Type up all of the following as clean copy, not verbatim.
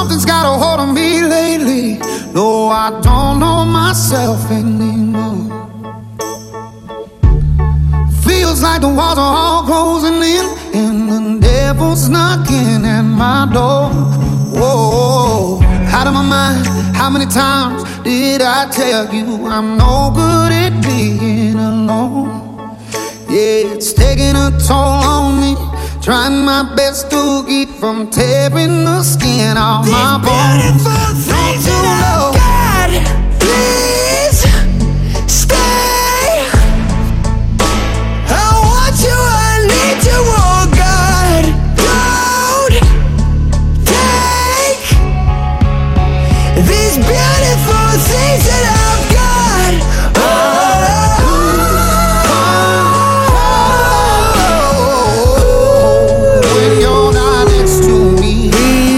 Something's got a hold on me lately. No, I don't know myself anymore. Feels like the walls are all closing in, and the devil's knocking at my door. Whoa, out of my mind. How many times did I tell you I'm no good at being alone? Yeah, it's taking a toll on me, trying my best to keep from tearing the skin off my bones. Things that I've got, please stay. I want you, I need you, oh God. Don't take these beautiful things that I've got. When you're not next to me,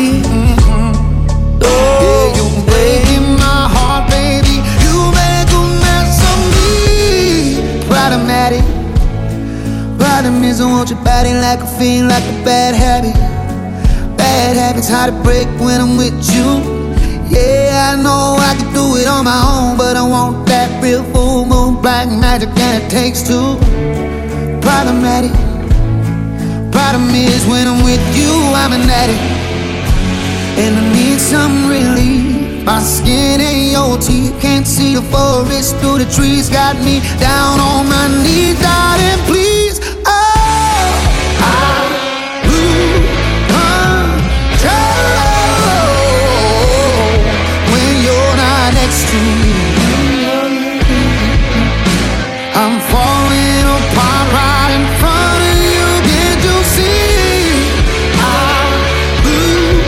yeah, you're breaking my heart, baby. You make a mess of me. Problematic. Problem is I want your body like a fiend, like a bad habit. Bad habits hard to break when I'm with you. Yeah, I know I can do it on my own, but I want that real full moon black magic, and it takes two. Problematic. Problem is when I'm with you, I'm an addict, and I need some relief. My skin ain't your teeth, can't see the forest through the trees. Got me down on my knees, darling, please. Oh, I lose control when you're not next to me. I'm falling apart right in front of you. Can't you see? I lose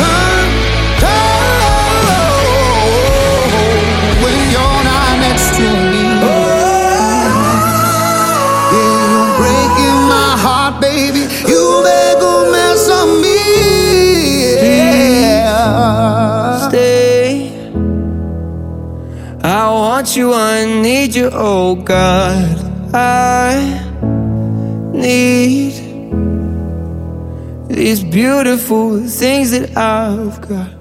control when you're not next to me. Yeah, you're breaking my heart, baby. You make a mess of me. Yeah. Stay. I want you, I need you, oh God. I need these beautiful things that I've got.